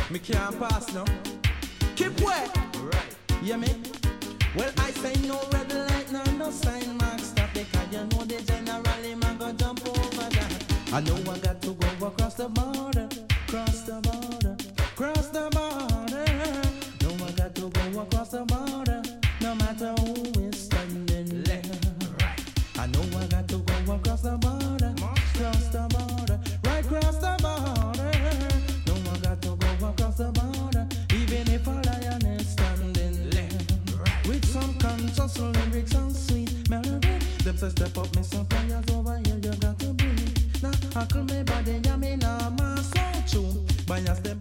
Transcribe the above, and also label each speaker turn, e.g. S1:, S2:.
S1: Me can't pass now. Keep wet. Right. Yeah, me. Well, I say no red light, no sign mark stop, because you know the generally man go jump over that. I know I got to go across the border, cross the border, cross the border. No, I got to go across the border, no matter who is standing left, right. I know I got to go across the border, cross the border, right across the border. No, I got to go across the border, even if a lion is standing left, right. With some conscious lyrics and sweet melody. Them say step up, me suppliers over here, you got to breathe. Now, huckle me body, yeah, me nah my soul tune. By a step